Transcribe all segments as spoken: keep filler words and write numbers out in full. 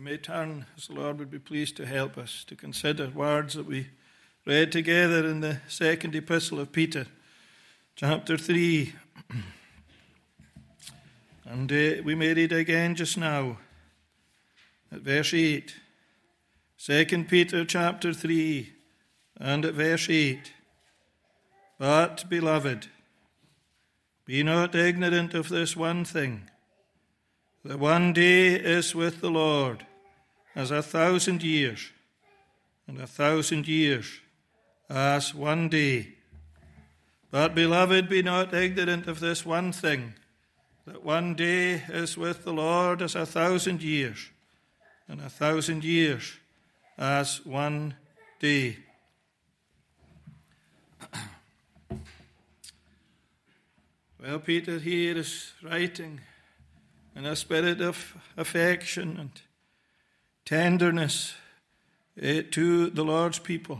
may turn, as the Lord would be pleased to help us, to consider words that we read together in the second epistle of Peter, chapter three. And uh, we may read again just now at verse eight. Second Peter chapter three and at verse eight. But, beloved, be not ignorant of this one thing, that one day is with the Lord as a thousand years, and a thousand years as one day. But, beloved, be not ignorant of this one thing, that one day is with the Lord as a thousand years, and a thousand years as one day. Well, Peter here is writing in a spirit of affection and tenderness uh, to the Lord's people.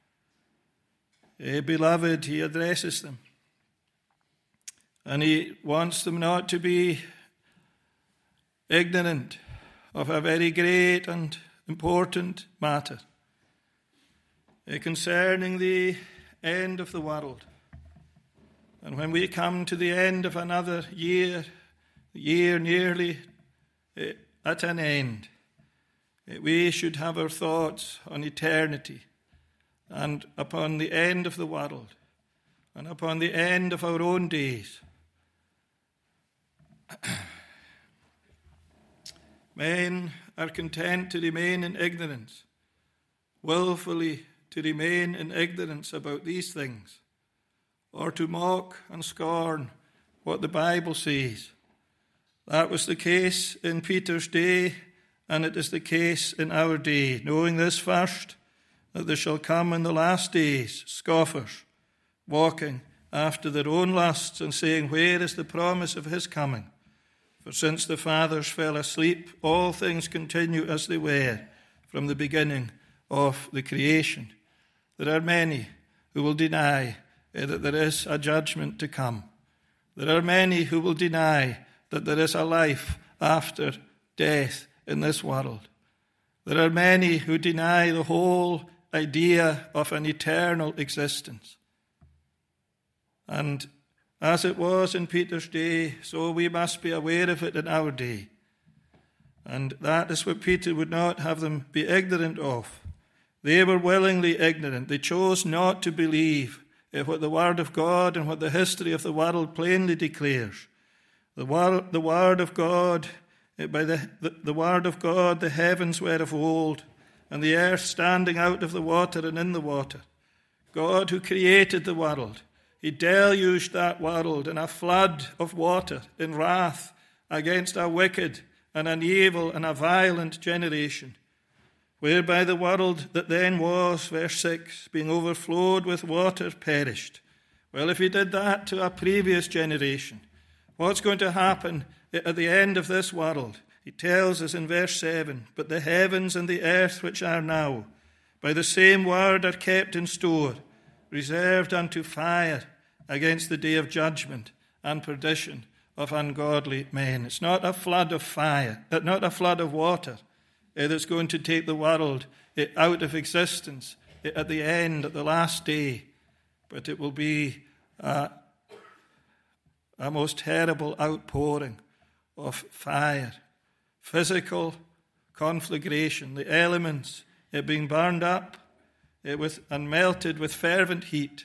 Uh, beloved, he addresses them. And he wants them not to be ignorant of a very great and important matter uh, concerning the end of the world. And when we come to the end of another year, the year nearly uh, at an end, uh, we should have our thoughts on eternity and upon the end of the world and upon the end of our own days. Men are content to remain in ignorance, willfully to remain in ignorance about these things, or to mock and scorn what the Bible says. That was the case in Peter's day, and it is the case in our day. Knowing this first, that there shall come in the last days scoffers, walking after their own lusts, and saying, where is the promise of his coming? For since the fathers fell asleep, all things continue as they were from the beginning of the creation. There are many who will deny that there is a judgment to come. There are many who will deny that there is a life after death in this world. There are many who deny the whole idea of an eternal existence. And as it was in Peter's day, so we must be aware of it in our day. And that is what Peter would not have them be ignorant of. They were willingly ignorant. They chose not to believe what the Word of God and what the history of the world plainly declares. The Word, the word of God, by the, the, the Word of God, the heavens were of old, and the earth standing out of the water and in the water. God who created the world, he deluged that world in a flood of water, in wrath against a wicked and an evil and a violent generation, whereby the world that then was, verse six, being overflowed with water, perished. Well, if he did that to a previous generation, what's going to happen at the end of this world? He tells us in verse seven, but the heavens and the earth which are now, by the same word are kept in store, reserved unto fire against the day of judgment and perdition of ungodly men. It's not a flood of fire, not a flood of water that's going to take the world out of existence at the end, at the last day, but it will be a, a most terrible outpouring of fire, physical conflagration, the elements it being burned up it with, and melted with fervent heat.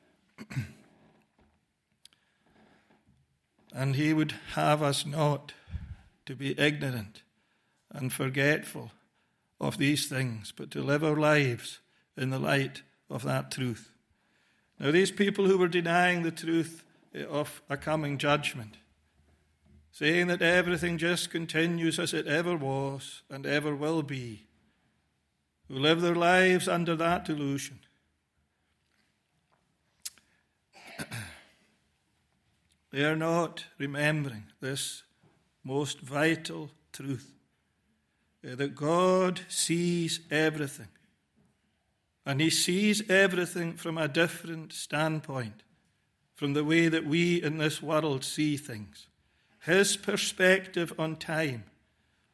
And he would have us not to be ignorant and forgetful of these things, but to live our lives in the light of that truth. Now, these people who were denying the truth of a coming judgment, saying that everything just continues as it ever was and ever will be, who live their lives under that delusion, they are not remembering this most vital truth, that God sees everything. And he sees everything from a different standpoint from the way that we in this world see things. His perspective on time,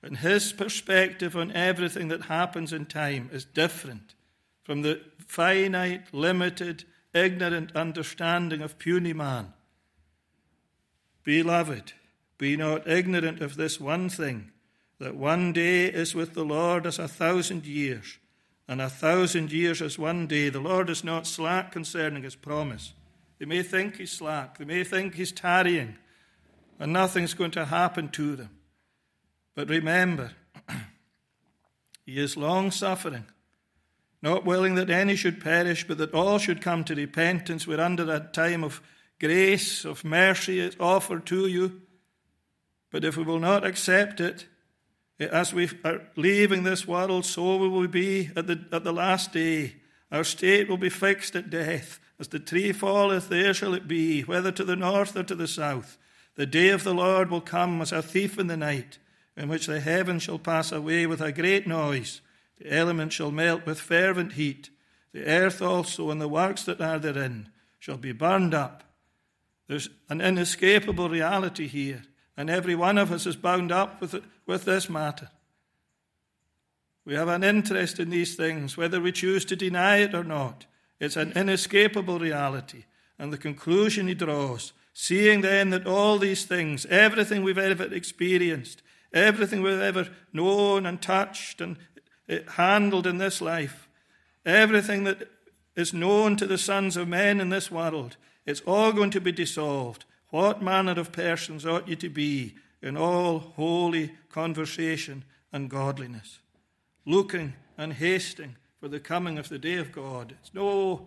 And his perspective on everything that happens in time is different from the finite, limited, ignorant understanding of puny man. Beloved, be not ignorant of this one thing, that one day is with the Lord as a thousand years, and a thousand years as one day. The Lord is not slack concerning his promise. They may think he's slack. They may think he's tarrying, and nothing's going to happen to them. But remember, he is long-suffering, not willing that any should perish, but that all should come to repentance. We're under a time of grace, of mercy is offered to you. But if we will not accept it, as we are leaving this world, so we will be at the, at the last day. Our state will be fixed at death. As the tree falleth, there shall it be, whether to the north or to the south. The day of the Lord will come as a thief in the night, in which the heavens shall pass away with a great noise. The elements shall melt with fervent heat. The earth also and the works that are therein shall be burned up. There's an inescapable reality here, and every one of us is bound up with it, with this matter. We have an interest in these things, whether we choose to deny it or not. It's an inescapable reality. And the conclusion he draws, seeing then that all these things, everything we've ever experienced, everything we've ever known and touched and handled in this life, everything that is known to the sons of men in this world, it's all going to be dissolved. What manner of persons ought you to be in all holy conversation and godliness, looking and hasting for the coming of the day of God? It's no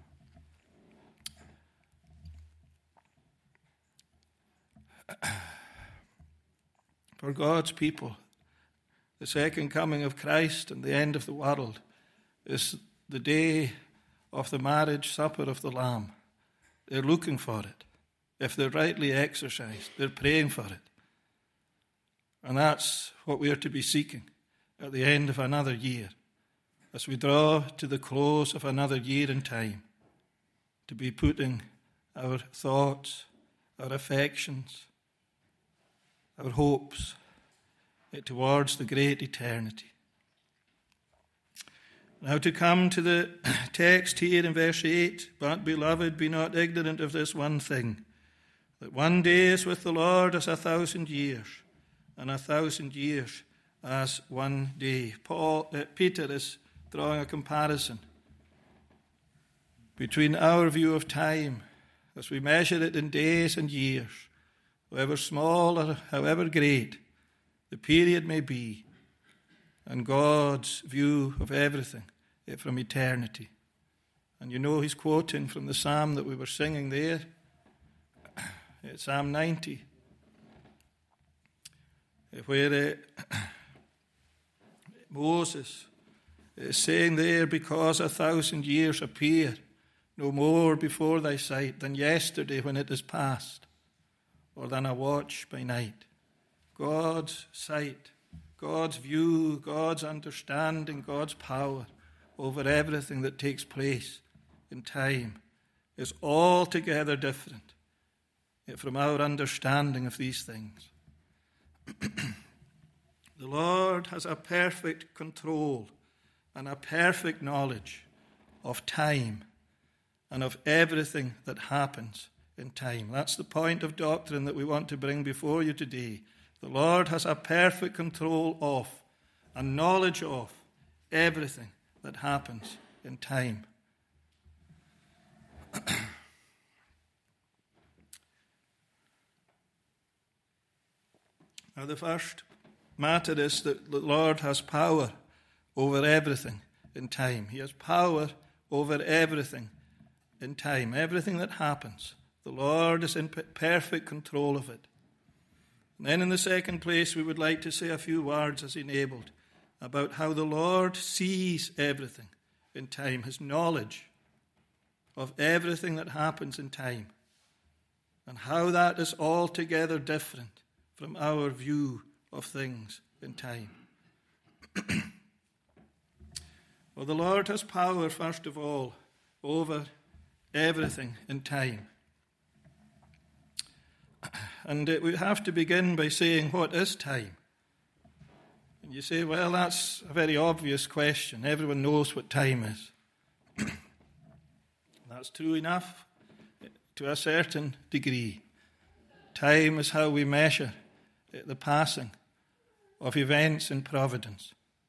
for God's people, the second coming of Christ and the end of the world is the day of the marriage supper of the Lamb. They're looking for it. If they're rightly exercised, they're praying for it. And that's what we are to be seeking at the end of another year, as we draw to the close of another year in time, to be putting our thoughts, our affections, our hopes towards the great eternity. Now to come to the text here in verse eight, but beloved, be not ignorant of this one thing, that one day is with the Lord as a thousand years, and a thousand years as one day. Paul, uh, Peter is drawing a comparison between our view of time, as we measure it in days and years, however small or however great the period may be, and God's view of everything from eternity. And you know he's quoting from the psalm that we were singing there. It's Psalm ninety, where uh, Moses is saying there, because a thousand years appear no more before thy sight than yesterday when it is past, or than a watch by night. God's sight, God's view, God's understanding, God's power over everything that takes place in time is altogether different from our understanding of these things. The Lord has a perfect control and a perfect knowledge of time and of everything that happens in time. That's the point of doctrine that we want to bring before you today. The Lord has a perfect control of and knowledge of everything that happens in time. Now, the first matter is that the Lord has power over everything in time. He has power over everything in time. Everything that happens, the Lord is in perfect control of it. And then in the second place, we would like to say a few words, as enabled, about how the Lord sees everything in time, his knowledge of everything that happens in time, and how that is altogether different from our view of things in time. Well, the Lord has power, first of all, over everything in time. And we have to begin by saying, what is time? And you say, well, that's a very obvious question. Everyone knows what time is. That's true enough to a certain degree. Time is how we measure the passing of events in providence.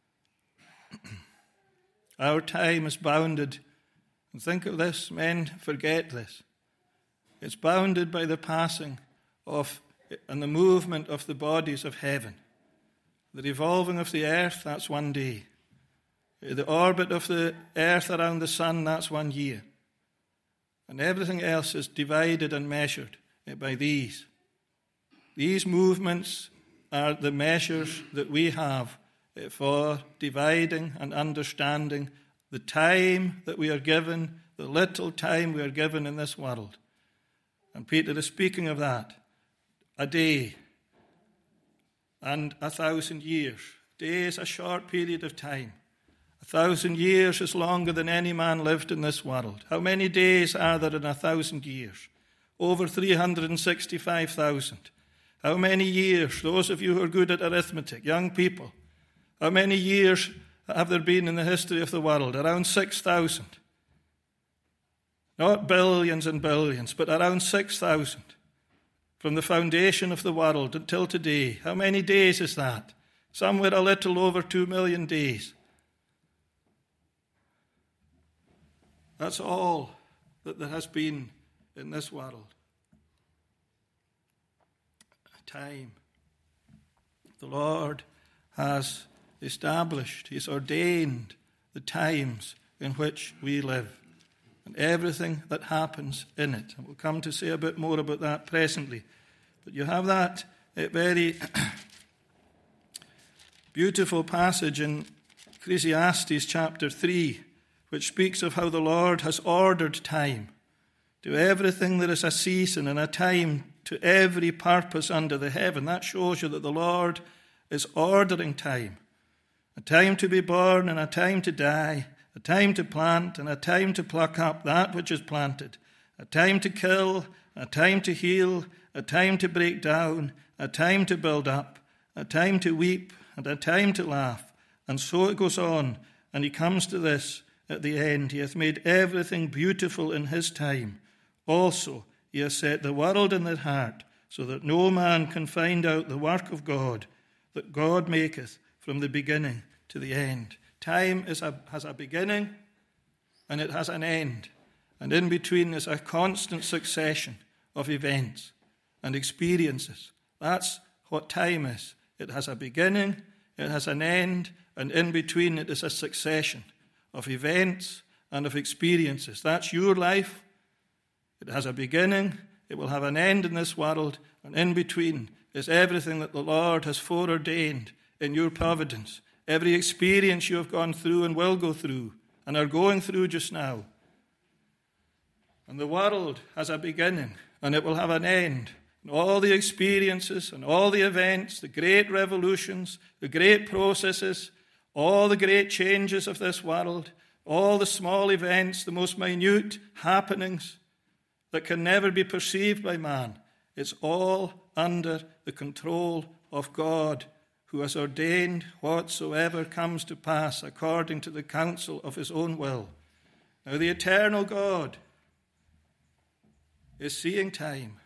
Our time is bounded, and think of this, men forget this. It's bounded by the passing of and the movement of the bodies of heaven. The revolving of the earth, that's one day. The orbit of the earth around the sun, that's one year. And everything else is divided and measured by these. These movements are the measures that we have for dividing and understanding the time that we are given, the little time we are given in this world. And Peter is speaking of that. A day and a thousand years. A day is a short period of time. A thousand years is longer than any man lived in this world. How many days are there in a thousand years? Over three hundred sixty-five thousand. How many years, those of you who are good at arithmetic, young people, how many years have there been in the history of the world? Around six thousand. Not billions and billions, but around six thousand. From the foundation of the world until today. How many days is that? Somewhere a little over two million days. That's all that there has been in this world. Time. The Lord has established, He's ordained the times in which we live and everything that happens in it. And we'll come to say a bit more about that presently. But you have that very beautiful passage in Ecclesiastes chapter three, which speaks of how the Lord has ordered time. To everything there is a season and a time to every purpose under the heaven. That shows you that the Lord is ordering time. A time to be born and a time to die. A time to plant and a time to pluck up that which is planted. A time to kill, a time to heal, a time to break down, a time to build up, a time to weep, and a time to laugh. And so it goes on. And he comes to this at the end. He hath made everything beautiful in his time. Also, he has set the world in their heart, so that no man can find out the work of God, that God maketh from the beginning to the end. Time is a, has a beginning, and it has an end. And in between is a constant succession of events and experiences. That's what time is. It has a beginning, it has an end, and in between it is a succession of events and of experiences. That's your life. It has a beginning, it will have an end in this world, and in between is everything that the Lord has foreordained in your providence. Every experience you have gone through and will go through and are going through just now. And the world has a beginning, and it will have an end. And all the experiences and all the events, the great revolutions, the great processes, all the great changes of this world, all the small events, the most minute happenings that can never be perceived by man, it's all under the control of God, who has ordained whatsoever comes to pass according to the counsel of his own will. Now the eternal God is seeing time,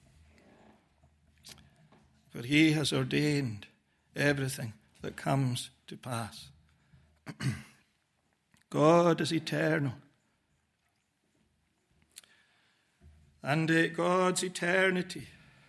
for he has ordained everything that comes to pass. God is eternal. And uh, God's eternity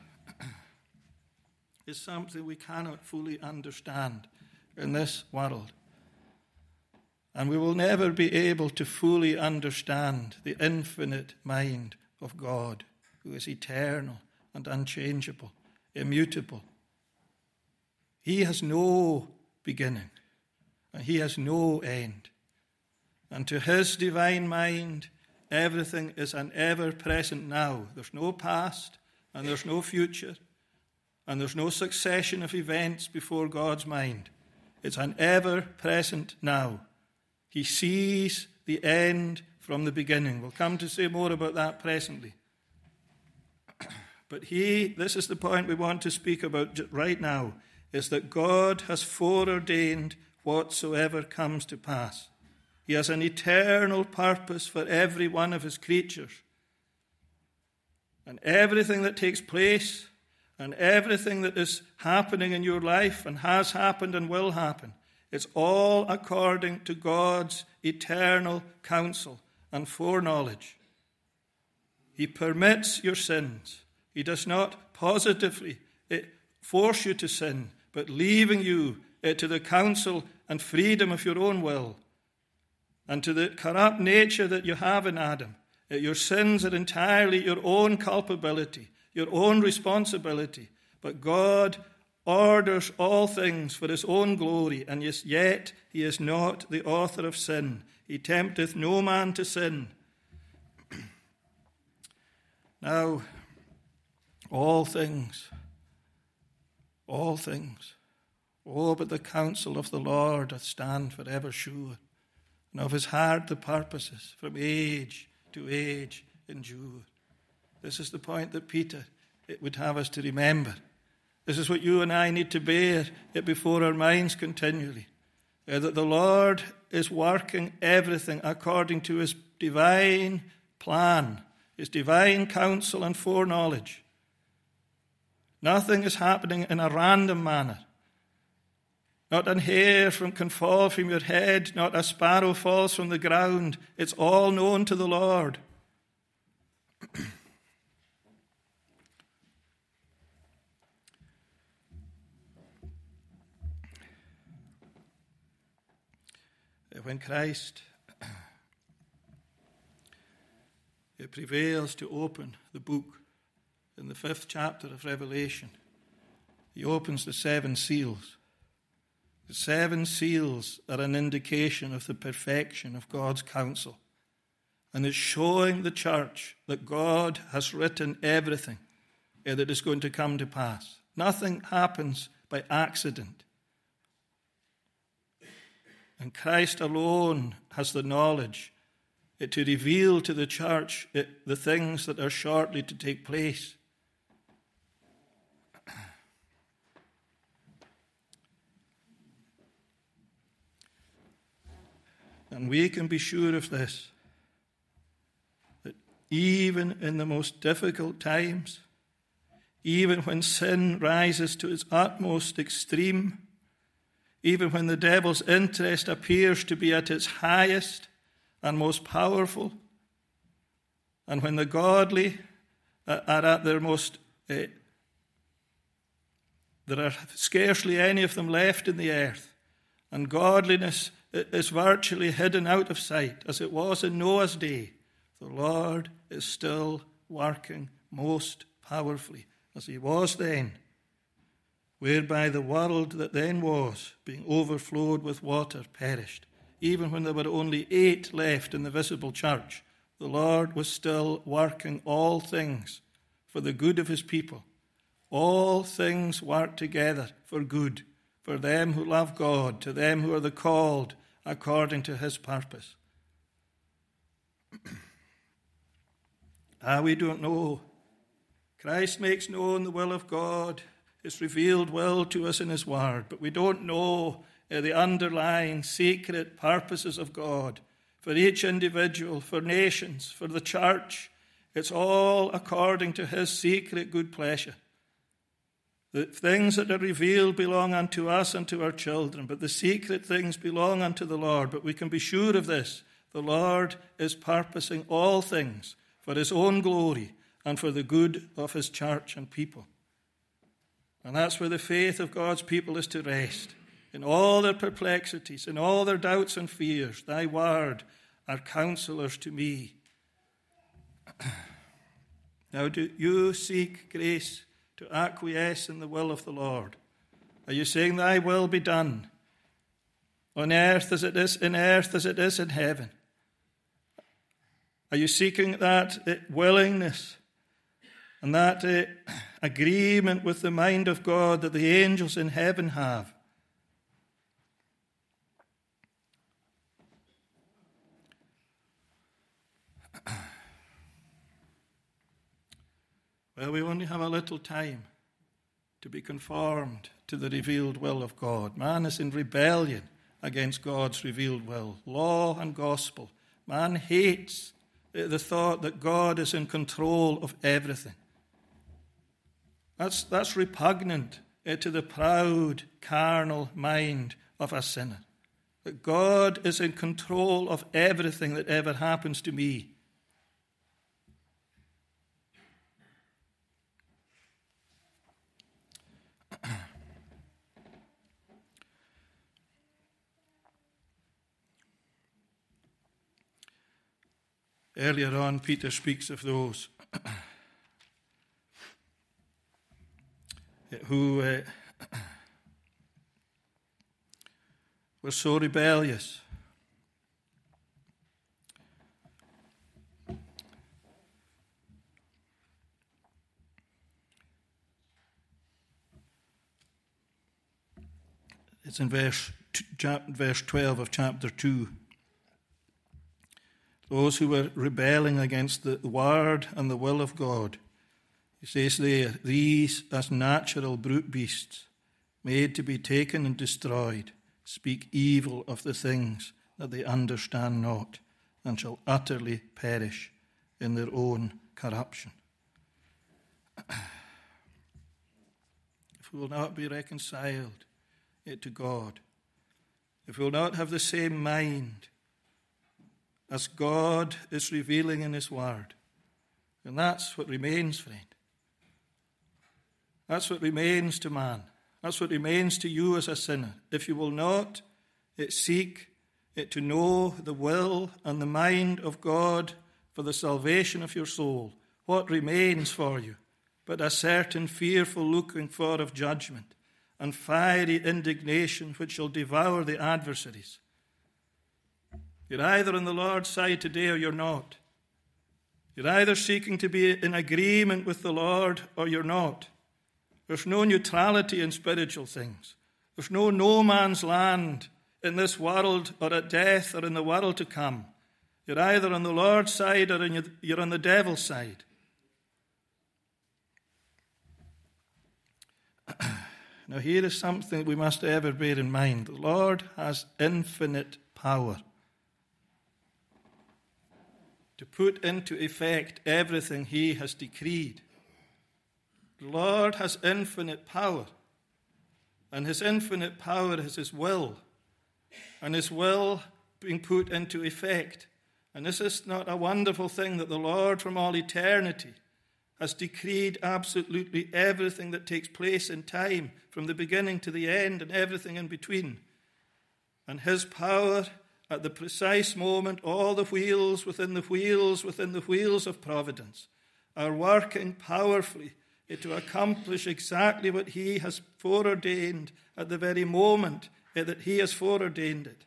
is something we cannot fully understand in this world. And we will never be able to fully understand the infinite mind of God, who is eternal and unchangeable, immutable. He has no beginning, and he has no end. And to his divine mind, everything is an ever-present now. There's no past, and there's no future, and there's no succession of events before God's mind. It's an ever-present now. He sees the end from the beginning. We'll come to say more about that presently. But he, this is the point we want to speak about right now. is that God has foreordained whatsoever comes to pass. He has an eternal purpose for every one of his creatures. And everything that takes place and everything that is happening in your life and has happened and will happen, it's all according to God's eternal counsel and foreknowledge. He permits your sins. He does not positively force you to sin, but leaving you to the counsel and freedom of your own will and to the corrupt nature that you have in Adam. Your sins are entirely your own culpability, your own responsibility. But God orders all things for his own glory, and yet he is not the author of sin. He tempteth no man to sin. Now, all things, all things, oh, but the counsel of the Lord doth stand for ever sure, and of his heart the purposes from age to age endure. This is the point that Peter it would have us to remember. This is what you and I need to bear it before our minds continually, uh, that the Lord is working everything according to his divine plan, his divine counsel and foreknowledge. Nothing is happening in a random manner. Not an hair from, can fall from your head, not a sparrow falls from the ground. It's all known to the Lord. When Christ it prevails to open the book in the fifth chapter of Revelation, he opens the seven seals. The seven seals are an indication of the perfection of God's counsel, and it's showing the church that God has written everything that is going to come to pass. Nothing happens by accident. And Christ alone has the knowledge to reveal to the church the things that are shortly to take place. And we can be sure of this, that even in the most difficult times, even when sin rises to its utmost extreme, even when the devil's interest appears to be at its highest and most powerful, and when the godly are at their most, uh, there are scarcely any of them left in the earth, and godliness is virtually hidden out of sight, as it was in Noah's day, the Lord is still working most powerfully, as he was then, whereby the world that then was, being overflowed with water, perished. Even when there were only eight left in the visible church, the Lord was still working all things for the good of his people. All things work together for good, for them who love God, to them who are the called according to his purpose. Ah, we don't know. Christ makes known the will of God, his revealed will to us in his word, but we don't know uh, the underlying secret purposes of God for each individual, for nations, for the church. It's all according to his secret good pleasure. The things that are revealed belong unto us and to our children, but the secret things belong unto the Lord. But we can be sure of this. The Lord is purposing all things for his own glory and for the good of his church and people. And that's where the faith of God's people is to rest. In all their perplexities, in all their doubts and fears, thy word are counselors to me. Now, do you seek grace to acquiesce in the will of the Lord? Are you saying, thy will be done on earth as it is in earth as it is in heaven? Are you seeking that uh, willingness and that uh, agreement with the mind of God that the angels in heaven have? Well, we only have a little time to be conformed to to the revealed will of God. Man is in rebellion against God's revealed will. Law and gospel. Man hates the thought that God is in control of everything. That's, that's repugnant to the proud, carnal mind of a sinner. That God is in control of everything that ever happens to me. Earlier on, Peter speaks of those who uh, were so rebellious. It's in verse, verse twelve of chapter two. Those who were rebelling against the word and the will of God. He says there, these as natural brute beasts, made to be taken and destroyed, speak evil of the things that they understand not, and shall utterly perish in their own corruption. If we will not be reconciled to God, if we will not have the same mind as God is revealing in his word, and that's what remains, friend. That's what remains to man. That's what remains to you as a sinner. If you will not it seek it to know the will and the mind of God for the salvation of your soul, what remains for you but a certain fearful looking for of judgment and fiery indignation which shall devour the adversaries? You're either on the Lord's side today or you're not. You're either seeking to be in agreement with the Lord or you're not. There's no neutrality in spiritual things. There's no no man's land in this world or at death or in the world to come. You're either on the Lord's side or you're on the devil's side. Now here is something we must ever bear in mind. The Lord has infinite power to put into effect everything he has decreed. The Lord has infinite power, and his infinite power is his will, and his will being put into effect. And this is not a wonderful thing that the Lord from all eternity has decreed absolutely everything that takes place in time, from the beginning to the end and everything in between. And his power at the precise moment, all the wheels within the wheels within the wheels of providence are working powerfully to accomplish exactly what he has foreordained at the very moment that he has foreordained it.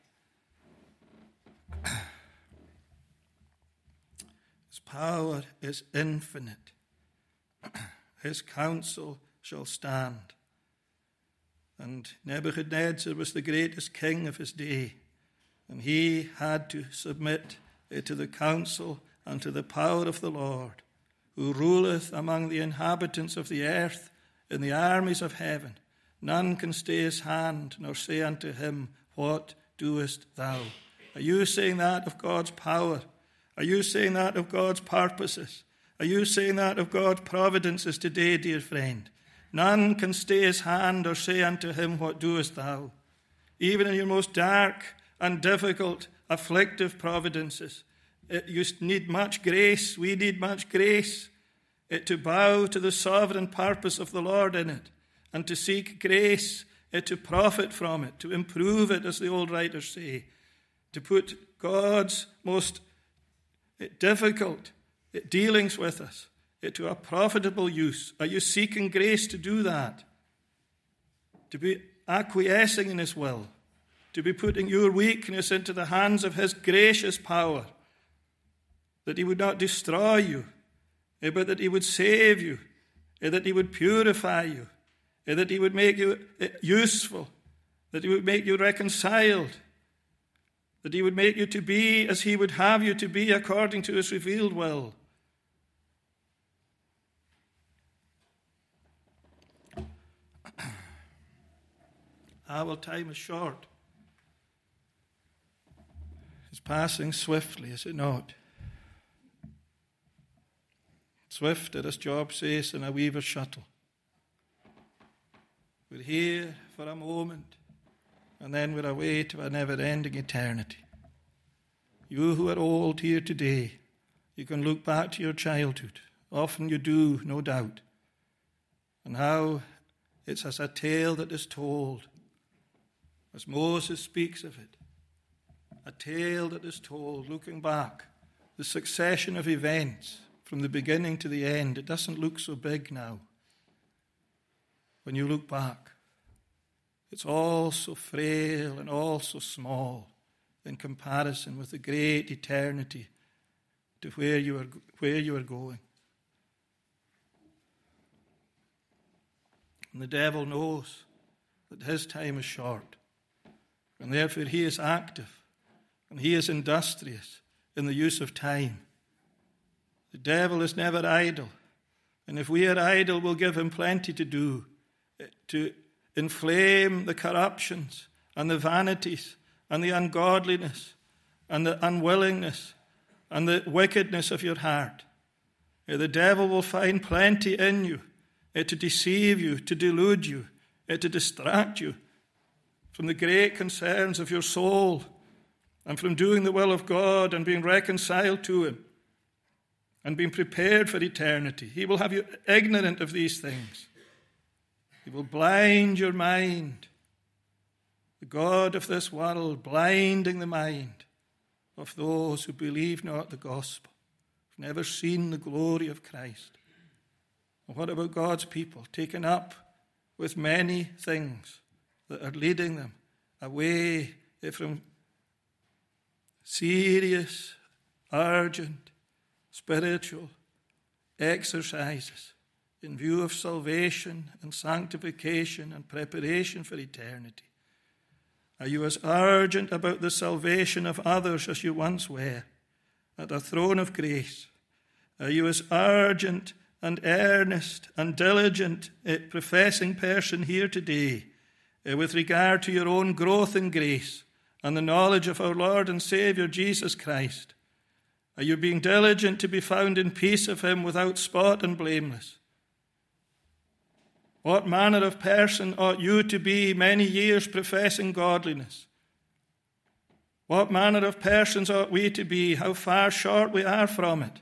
His power is infinite. His counsel shall stand. And Nebuchadnezzar was the greatest king of his day, and he had to submit to the counsel and to the power of the Lord, who ruleth among the inhabitants of the earth in the armies of heaven. None can stay his hand, nor say unto him, what doest thou? Are you saying that of God's power? Are you saying that of God's purposes? Are you saying that of God's providences today, dear friend? None can stay his hand or say unto him, what doest thou? Even in your most dark and difficult, afflictive providences, it, you need much grace. We need much grace it, to bow to the sovereign purpose of the Lord in it, and to seek grace it, to profit from it, to improve it, as the old writers say, to put God's most it, difficult it, dealings with us it, to a profitable use. Are you seeking grace to do that? To be acquiescing in his will? To be putting your weakness into the hands of his gracious power, that he would not destroy you, but that he would save you, that he would purify you, that he would make you useful, that he would make you reconciled, that he would make you to be as he would have you to be according to his revealed will. Our time is short. It's passing swiftly, is it not? Swifter, as Job says, in a weaver's shuttle. We're here for a moment, and then we're away to a never-ending eternity. You who are old here today, you can look back to your childhood. Often you do, no doubt. And how it's as a tale that is told, as Moses speaks of it. A tale that is told, looking back, the succession of events from the beginning to the end. It doesn't look so big now. When you look back, it's all so frail and all so small in comparison with the great eternity to where you are, where you are going. And the devil knows that his time is short. And therefore he is active and he is industrious in the use of time. The devil is never idle. And if we are idle, we'll give him plenty to do, to inflame the corruptions and the vanities and the ungodliness and the unwillingness and the wickedness of your heart. The devil will find plenty in you to deceive you, to delude you, to distract you from the great concerns of your soul and from doing the will of God and being reconciled to him and being prepared for eternity. He will have you ignorant of these things. He will blind your mind. The God of this world blinding the mind of those who believe not the gospel, have never seen the glory of Christ. And what about God's people? Taken up with many things that are leading them away from serious, urgent, spiritual exercises in view of salvation and sanctification and preparation for eternity. Are you as urgent about the salvation of others as you once were at the throne of grace? Are you as urgent and earnest and diligent a professing person here today with regard to your own growth in grace and the knowledge of our Lord and Saviour Jesus Christ? Are you being diligent to be found in peace of him without spot and blameless? What manner of person ought you to be many years professing godliness? What manner of persons ought we to be? How far short we are from it.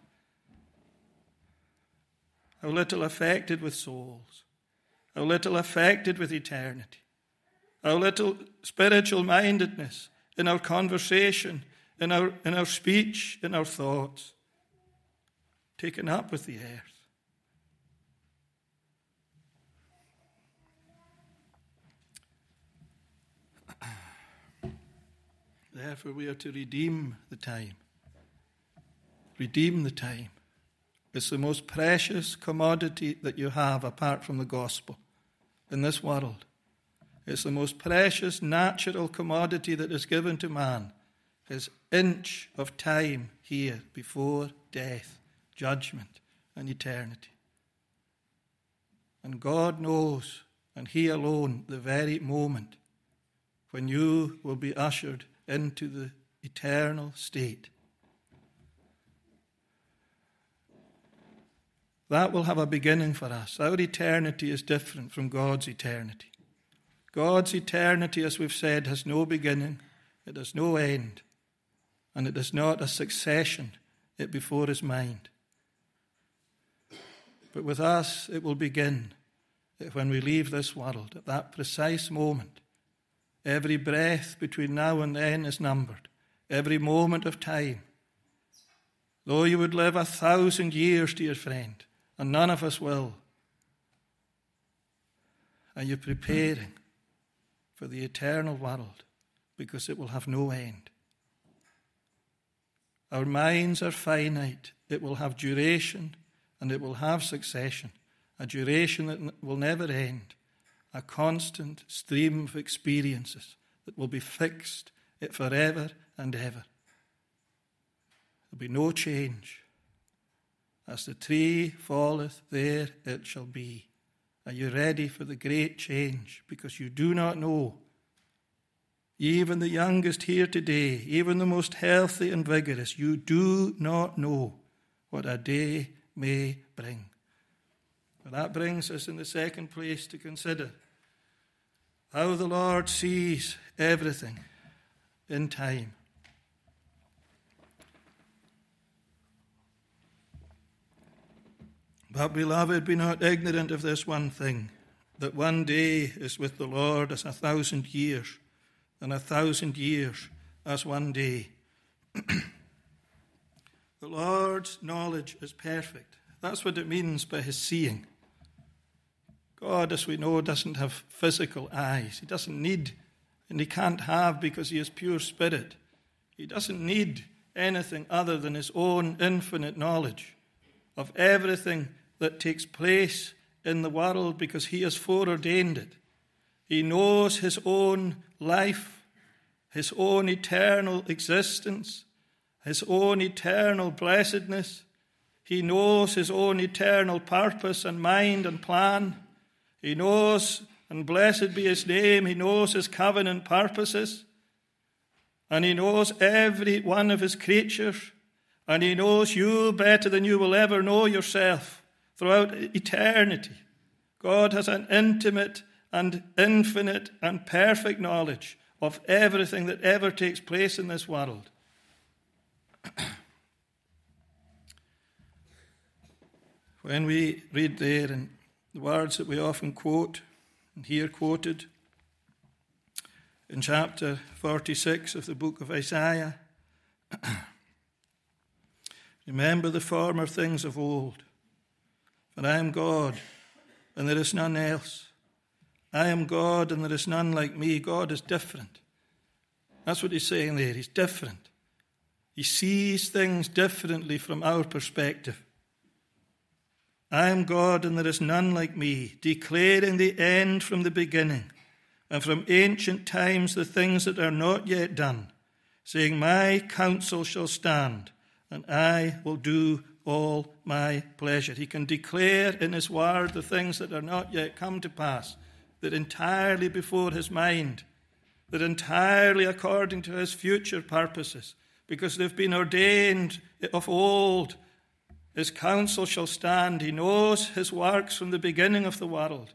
How little affected with souls. How little affected with eternity. How little spiritual mindedness in our conversation, in our, in our speech, in our thoughts. Taken up with the earth. Therefore we are to redeem the time. Redeem the time. It's the most precious commodity that you have apart from the gospel in this world. It's the most precious natural commodity that is given to man. His inch of time here before death, judgment, and eternity. And God knows, and he alone, the very moment when you will be ushered into the eternal state. That will have a beginning for us. Our eternity is different from God's eternity. God's eternity, as we've said, has no beginning, it has no end, and it is not a succession it before his mind. But with us, it will begin when we leave this world, at that precise moment. Every breath between now and then is numbered. Every moment of time. Though you would live a thousand years, dear friend, and none of us will, are you preparing for the eternal world, because it will have no end? Our minds are finite. It will have duration and it will have succession, a duration that will never end, a constant stream of experiences that will be fixed forever and ever. There will be no change. As the tree falleth, there it shall be. Are you ready for the great change? Because you do not know even the youngest here today, even the most healthy and vigorous, you do not know what a day may bring. Well, that brings us in the second place to consider how the Lord sees everything in time. But, beloved, be not ignorant of this one thing, that one day is with the Lord as a thousand years, and a thousand years as one day. The Lord's knowledge is perfect. That's what it means by his seeing. God, as we know, doesn't have physical eyes. He doesn't need, and he can't have because he is pure spirit. He doesn't need anything other than his own infinite knowledge of everything that takes place in the world because he has foreordained it. He knows his own life, his own eternal existence, his own eternal blessedness. He knows his own eternal purpose and mind and plan. He knows, and blessed be his name, he knows his covenant purposes. And he knows every one of his creatures. And he knows you better than you will ever know yourself throughout eternity. God has an intimate and infinite and perfect knowledge of everything that ever takes place in this world. When we read there in the words that we often quote and hear quoted in chapter forty-six of the book of Isaiah, remember the former things of old, for I am God and there is none else. I am God and there is none like me. God is different. That's what he's saying there. He's different. He sees things differently from our perspective. I am God and there is none like me, declaring the end from the beginning, and from ancient times the things that are not yet done, saying, my counsel shall stand, and I will do all my pleasure. He can declare in his word the things that are not yet come to pass, that entirely before his mind, that entirely according to his future purposes, because they've been ordained of old. His counsel shall stand. He knows his works from the beginning of the world.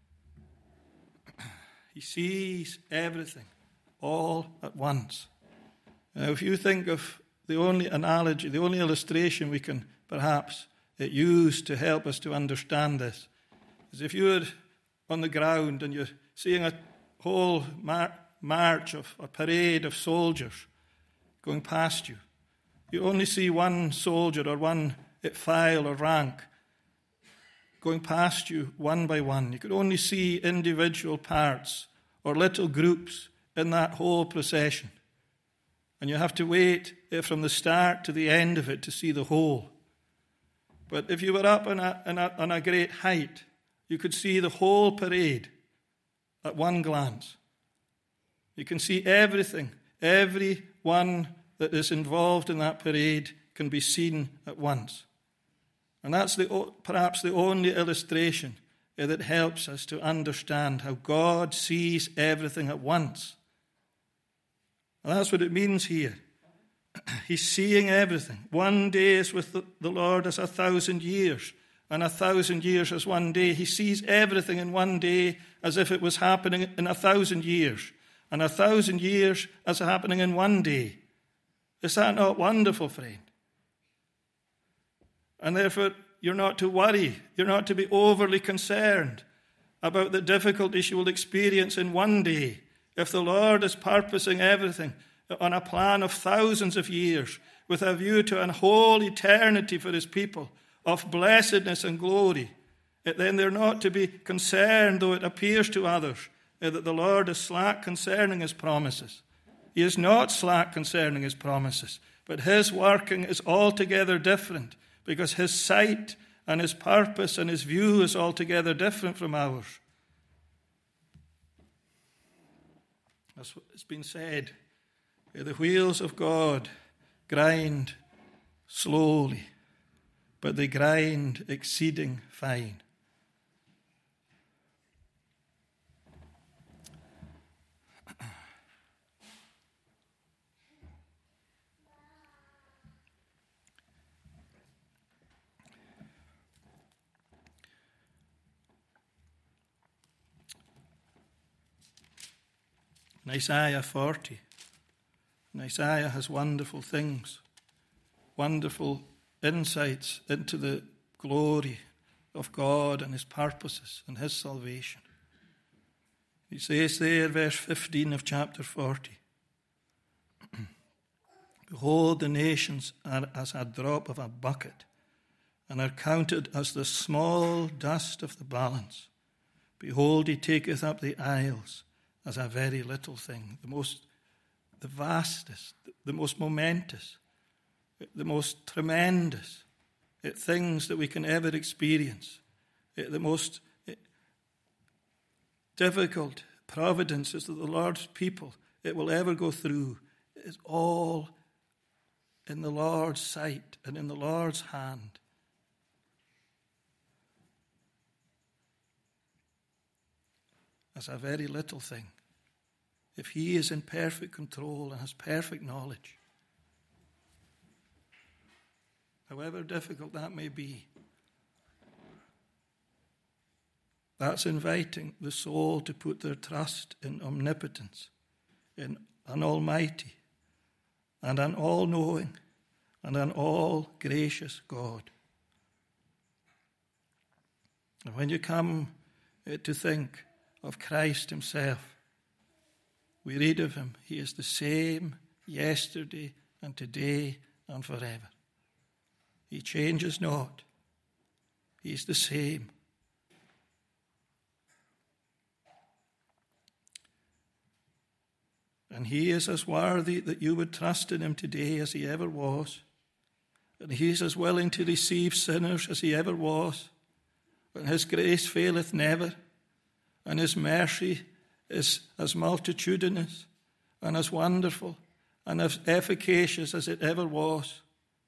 He sees everything all at once. Now, if you think of the only analogy, the only illustration we can perhaps use to help us to understand this, is if you're on the ground and you're seeing a whole mar- march of a parade of soldiers going past you. You only see one soldier or one file or rank going past you one by one. You could only see individual parts or little groups in that whole procession. And you have to wait from the start to the end of it to see the whole. But if you were up on a, on a, on a great height, you could see the whole parade at one glance. You can see everything. Every one that is involved in that parade can be seen at once. And that's the, perhaps the only illustration that helps us to understand how God sees everything at once. And that's what it means here. He's seeing everything. One day is with the, the Lord as a thousand years, and a thousand years as one day. He sees everything in one day as if it was happening in a thousand years, and a thousand years as happening in one day. Is that not wonderful, friend? And therefore, you're not to worry. You're not to be overly concerned about the difficulties you will experience in one day. If the Lord is purposing everything on a plan of thousands of years with a view to a whole eternity for his people of blessedness and glory, then they're not to be concerned, though it appears to others that the Lord is slack concerning his promises. He is not slack concerning his promises, but his working is altogether different, because his sight and his purpose and his view is altogether different from ours. As it's been said, the wheels of God grind slowly, but they grind exceeding fine. In Isaiah forty, and Isaiah has wonderful things, wonderful insights into the glory of God and his purposes and his salvation. He says there, verse fifteen of chapter forty, Behold, the nations are as a drop of a bucket, and are counted as the small dust of the balance. Behold, he taketh up the isles as a very little thing, the most, the vastest, the most momentous, the most tremendous things that we can ever experience, the most difficult providences that the Lord's people it will ever go through is all in the Lord's sight and in the Lord's hand. As a very little thing, if he is in perfect control and has perfect knowledge, however difficult that may be, that's inviting the soul to put their trust in omnipotence, in an almighty and an all-knowing and an all-gracious God. And when you come to think of Christ himself, we read of him, he is the same yesterday and today and forever. He changes not. He is the same. And he is as worthy that you would trust in him today as he ever was. And he is as willing to receive sinners as he ever was. And his grace faileth never. And his mercy is as multitudinous and as wonderful and as efficacious as it ever was.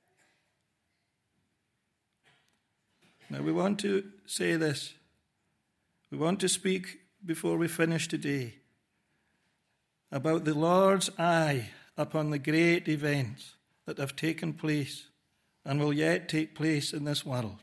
Now we want to say this. We want to speak before we finish today about the Lord's eye upon the great events that have taken place and will yet take place in this world.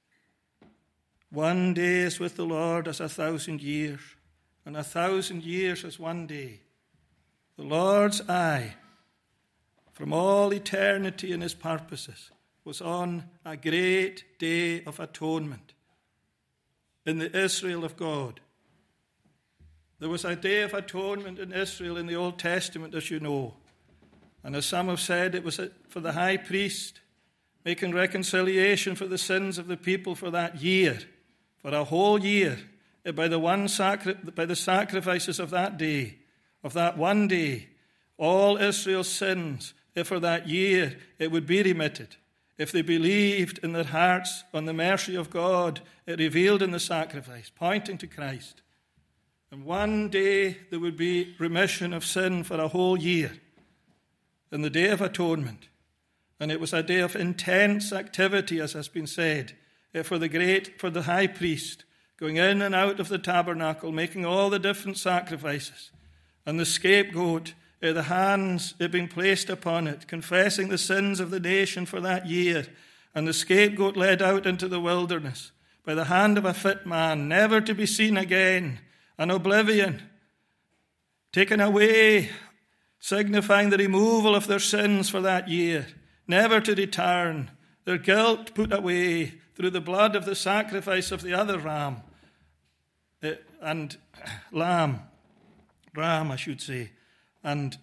One day is with the Lord as a thousand years, and a thousand years as one day. The Lord's eye, from all eternity in his purposes, was on a great day of atonement in the Israel of God. There was a day of atonement in Israel in the Old Testament, as you know. And as some have said, it was for the high priest making reconciliation for the sins of the people for that year, for a whole year, by the one sacri- by the sacrifices of that day, of that one day, all Israel's sins, if for that year it would be remitted. If they believed in their hearts on the mercy of God, it revealed in the sacrifice, pointing to Christ. And one day there would be remission of sin for a whole year, in the Day of Atonement. And it was a day of intense activity, as has been said, for the great, for the high priest, going in and out of the tabernacle, making all the different sacrifices. And the scapegoat, the hands being placed upon it, confessing the sins of the nation for that year. And the scapegoat led out into the wilderness by the hand of a fit man, never to be seen again. An oblivion, taken away, signifying the removal of their sins for that year, never to return, their guilt put away through the blood of the sacrifice of the other ram, uh, and lamb, ram I should say, and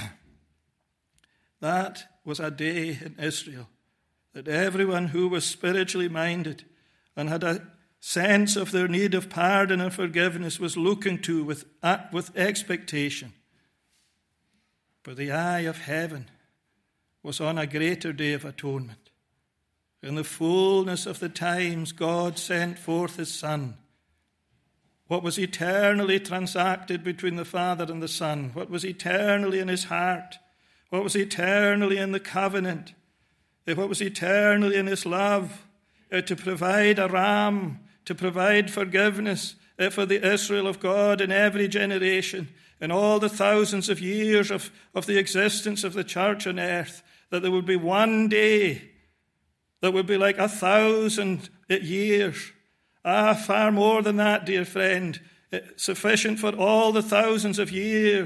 that was a day in Israel that everyone who was spiritually minded and had a sense of their need of pardon and forgiveness was looking to with, uh, with expectation. For the eye of heaven was on a greater day of atonement. In the fullness of the times, God sent forth his Son. What was eternally transacted between the Father and the Son, what was eternally in his heart, what was eternally in the covenant, what was eternally in his love, to provide a ram, to provide forgiveness for the Israel of God in every generation, in all the thousands of years of, of the existence of the church on earth, that there would be one day that would be like a thousand years. Ah, far more than that, dear friend, sufficient for all the thousands of years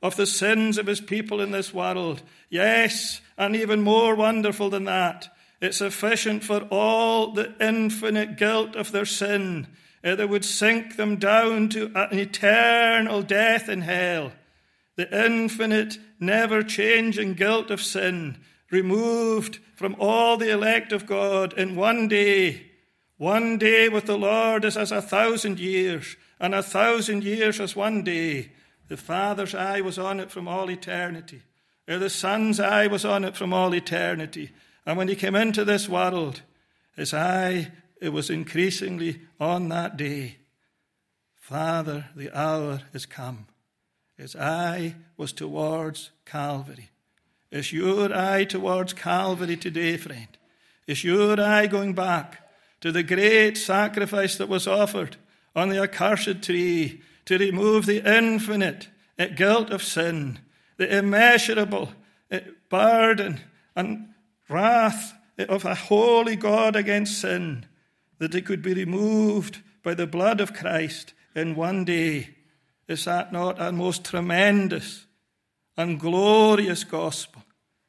of the sins of his people in this world. Yes, and even more wonderful than that, it's sufficient for all the infinite guilt of their sin that would sink them down to an eternal death in hell. The infinite, never-changing guilt of sin removed from all the elect of God in one day. One day with the Lord is as a thousand years, and a thousand years as one day. The Father's eye was on it from all eternity. The Son's eye was on it from all eternity. And when he came into this world, his eye, it was increasingly on that day. Father, the hour is come. His eye was towards Calvary. Is your eye towards Calvary today, friend? Is your eye going back to the great sacrifice that was offered on the accursed tree to remove the infinite guilt of sin, the immeasurable burden and wrath of a holy God against sin, that it could be removed by the blood of Christ in one day? Is that not a most tremendous and glorious gospel?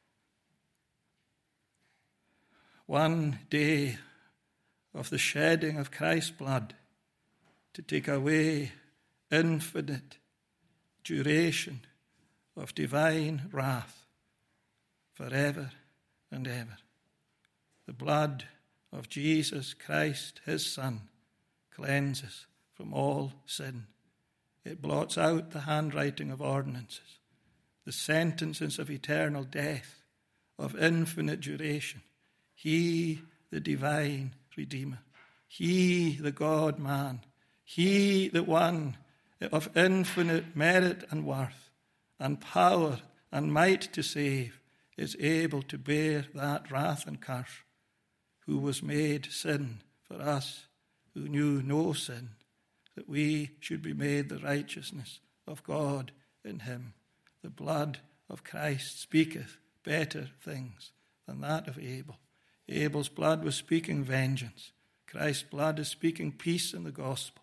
One day of the shedding of Christ's blood to take away infinite duration of divine wrath forever and ever. The blood of Jesus Christ, his Son, cleanses from all sin. It blots out the handwriting of ordinances, the sentences of eternal death, of infinite duration. He, the divine Redeemer, he, the God-man, he, the one of infinite merit and worth and power and might to save, is able to bear that wrath and curse, who was made sin for us who knew no sin, that we should be made the righteousness of God in him. The blood of Christ speaketh better things than that of Abel. Abel's blood was speaking vengeance. Christ's blood is speaking peace in the gospel.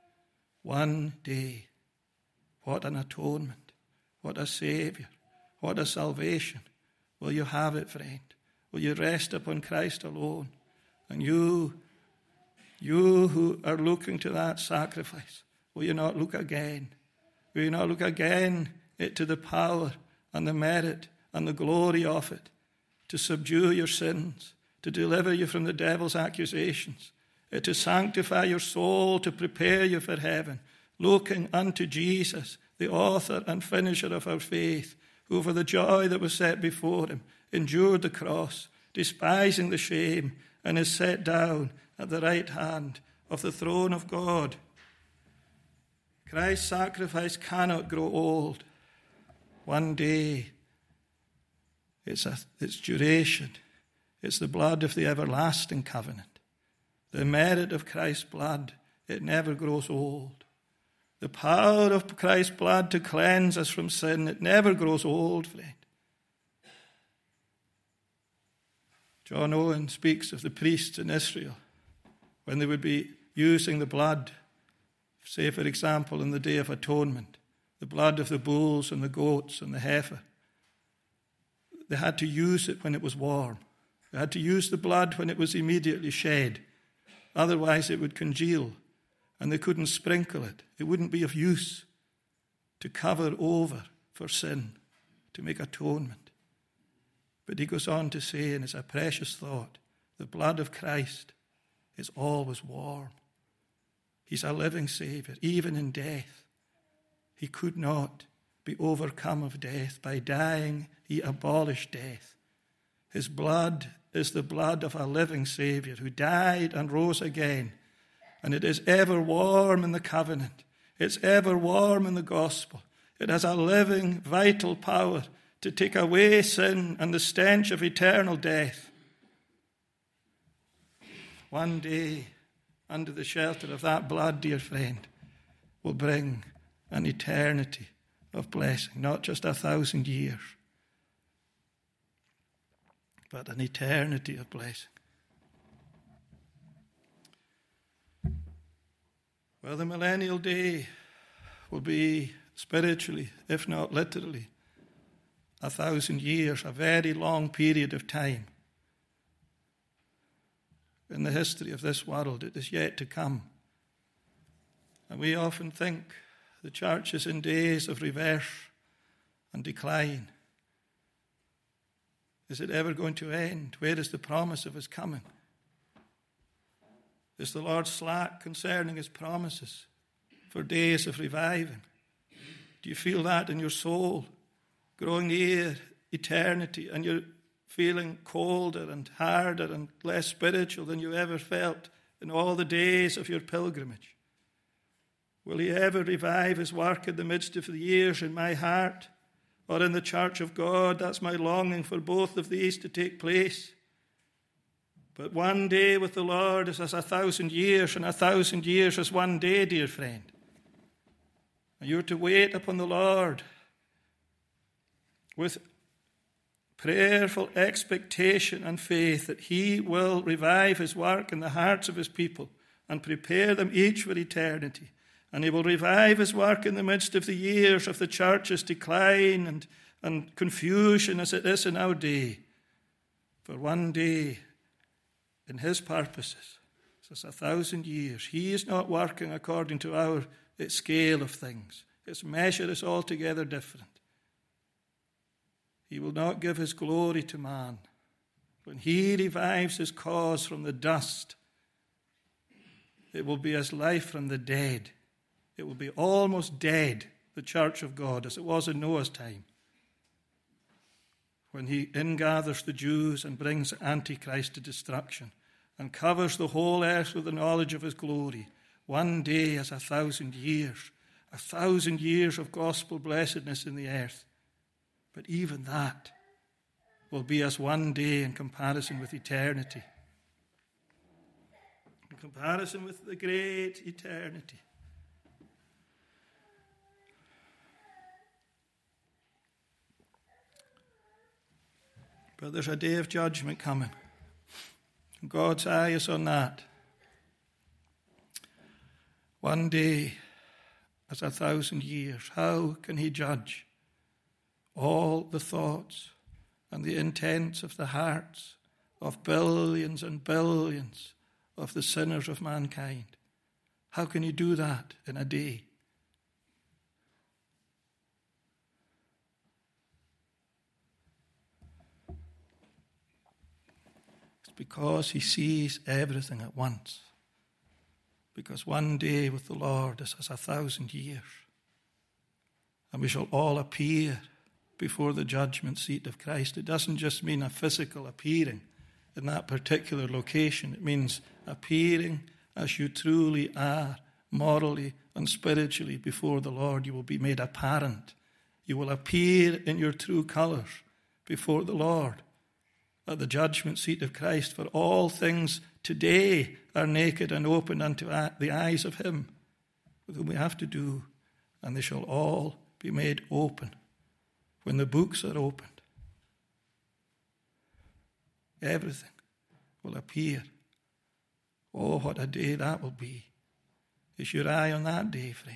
One day, what an atonement, what a Saviour, what a salvation. Will you have it, friend? Will you rest upon Christ alone? And you, you who are looking to that sacrifice, will you not look again? Will you not look again to the power and the merit and the glory of it, to subdue your sins, to deliver you from the devil's accusations, to sanctify your soul, to prepare you for heaven, looking unto Jesus, the author and finisher of our faith, who for the joy that was set before him endured the cross, despising the shame, and is set down at the right hand of the throne of God. Christ's sacrifice cannot grow old. One day, it's a, its duration, it's the blood of the everlasting covenant. The merit of Christ's blood, it never grows old. The power of Christ's blood to cleanse us from sin, it never grows old, friend. John Owen speaks of the priests in Israel when they would be using the blood, say, for example, in the Day of Atonement, the blood of the bulls and the goats and the heifer. They had to use it when it was warm. They had to use the blood when it was immediately shed. Otherwise, it would congeal, and they couldn't sprinkle it. It wouldn't be of use to cover over for sin, to make atonement. But he goes on to say, and it's a precious thought, the blood of Christ is always warm. He's a living Saviour, even in death. He could not be overcome of death. By dying, he abolished death. His blood is the blood of a living Saviour who died and rose again. And it is ever warm in the covenant. It's ever warm in the gospel. It has a living, vital power to take away sin and the stench of eternal death. One day, under the shelter of that blood, dear friend, will bring an eternity of blessing, not just a thousand years, but an eternity of blessing. Well, the millennial day will be spiritually, if not literally. A thousand years, a very long period of time. In the history of this world, it is yet to come. And we often think the church is in days of reverse and decline. Is it ever going to end? Where is the promise of his coming? Is the Lord slack concerning his promises for days of reviving? Do you feel that in your soul, growing near eternity, and you're feeling colder and harder and less spiritual than you ever felt in all the days of your pilgrimage? Will he ever revive his work in the midst of the years in my heart or in the church of God? That's my longing for both of these to take place. But one day with the Lord is as a thousand years, and a thousand years as one day, dear friend. And you're to wait upon the Lord with prayerful expectation and faith that he will revive his work in the hearts of his people and prepare them each for eternity. And he will revive his work in the midst of the years of the church's decline and, and confusion as it is in our day. For one day, in his purposes, it's a thousand years. He is not working according to our scale of things. His measure is altogether different. He will not give his glory to man. When he revives his cause from the dust, it will be as life from the dead. It will be almost dead, the church of God, as it was in Noah's time, when he ingathers the Jews and brings Antichrist to destruction and covers the whole earth with the knowledge of his glory. One day as a thousand years, a thousand years of gospel blessedness in the earth. But even that will be as one day in comparison with eternity. In comparison with the great eternity. But there's a day of judgment coming. And God's eye is on that. One day as a thousand years. How can he judge all the thoughts and the intents of the hearts of billions and billions of the sinners of mankind? How can he do that in a day? Because he sees everything at once. Because one day with the Lord is as a thousand years. And we shall all appear before the judgment seat of Christ. It doesn't just mean a physical appearing in that particular location. It means appearing as you truly are, morally and spiritually before the Lord. You will be made apparent. You will appear in your true colours before the Lord at the judgment seat of Christ, for all things today are naked and open unto the eyes of him with whom we have to do, and they shall all be made open when the books are opened. Everything will appear. Oh, what a day that will be. Is your eye on that day, friend?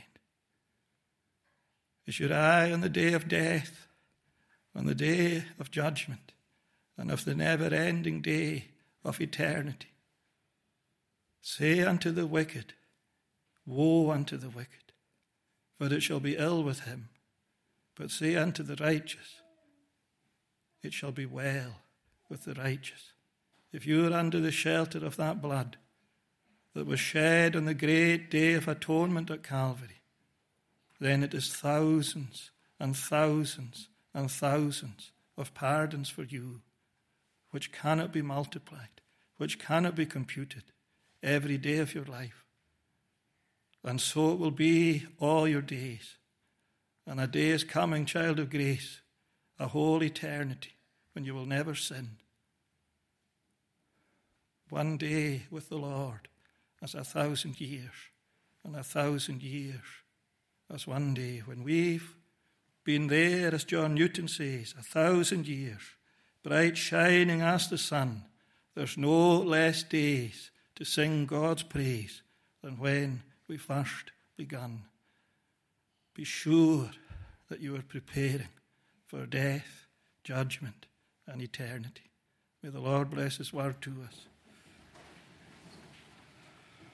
Is your eye on the day of death, on the day of judgment, and of the never-ending day of eternity? Say unto the wicked, woe unto the wicked, for it shall be ill with him. But say unto the righteous, it shall be well with the righteous. If you are under the shelter of that blood that was shed on the great day of atonement at Calvary, then it is thousands and thousands and thousands of pardons for you, which cannot be multiplied, which cannot be computed every day of your life. And so it will be all your days. And a day is coming, child of grace, a whole eternity when you will never sin. One day with the Lord as a thousand years, and a thousand years as one day. When we've been there, as John Newton says, a thousand years, bright shining as the sun, there's no less days to sing God's praise than when we first begun. be sure that you are preparing for death, judgment, and eternity. May the Lord bless his word to us.